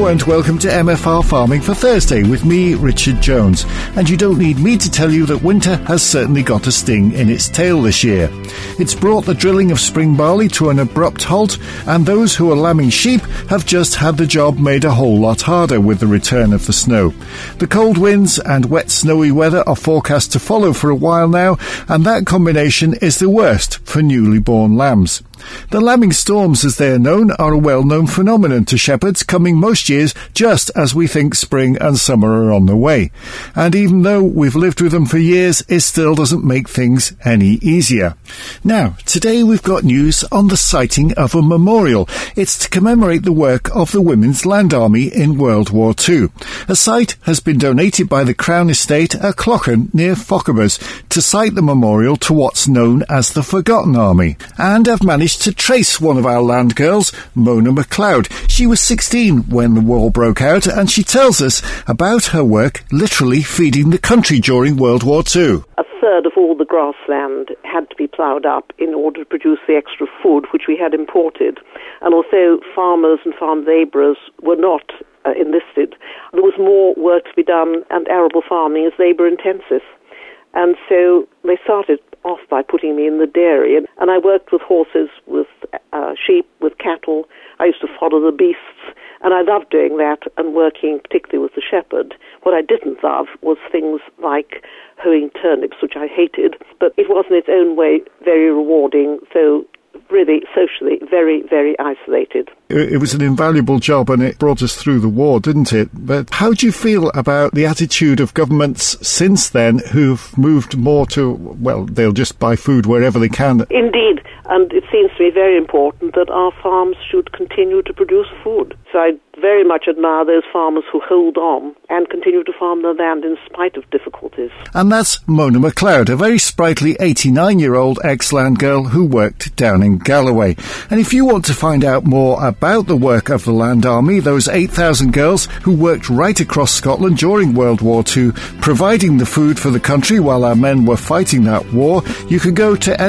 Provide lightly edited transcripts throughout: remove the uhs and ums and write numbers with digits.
and welcome to MFR Farming for Thursday with me, Richard Jones. And you don't need me to tell you that winter has certainly got a sting in its tail this year. It's brought the drilling of spring barley to an abrupt halt, and those who are lambing sheep have just had the job made a whole lot harder with the return of the snow. The cold winds and wet snowy weather are forecast to follow for a while now, and that combination is the worst for newly born lambs. The lambing storms, as they are known, are a well-known phenomenon to shepherds, coming most years just as we think spring and summer are on the way. And even though we've lived with them for years, it still doesn't make things any easier. Now, today we've got news on the siting of a memorial. It's to commemorate the work of the Women's Land Army in World War II. A site has been donated by the Crown Estate at Clochen near Fochabers to site the memorial to what's known as the Forgotten Army. And I've managed to trace one of our land girls, Mona MacLeod. She was 16 when the war broke out, and she tells us about her work literally feeding the country during World War II. A third of all the grassland had to be ploughed up in order to produce the extra food which we had imported. And although farmers and farm labourers were not enlisted, there was more work to be done, and arable farming is labour intensive. And so they started off by putting me in the dairy, and I worked with horses, with sheep, with cattle. I used to follow the beasts, and I loved doing that and working particularly with the shepherd. What I didn't love was things like hoeing turnips, which I hated, but it was in its own way very rewarding, so really socially very, very isolated. It was an invaluable job, and it brought us through the war, didn't it? But how do you feel about the attitude of governments since then who've moved more to, well, they'll just buy food wherever they can? Indeed, and it seems to me very important that our farms should continue to produce food. So I very much admire those farmers who hold on and continue to farm their land in spite of difficulties. And that's Mona MacLeod, a very sprightly 89-year-old ex-land girl who worked down in Galloway. And if you want to find out more about the work of the Land Army, those 8,000 girls who worked right across Scotland during World War II, providing the food for the country while our men were fighting that war, you can go to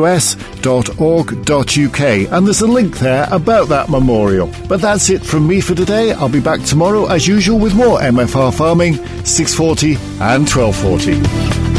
nfus.org.uk, and there's a link there about that memorial. But that's it from me for today. I'll be back tomorrow as usual with more MFR Farming, 6:40 and 12:40.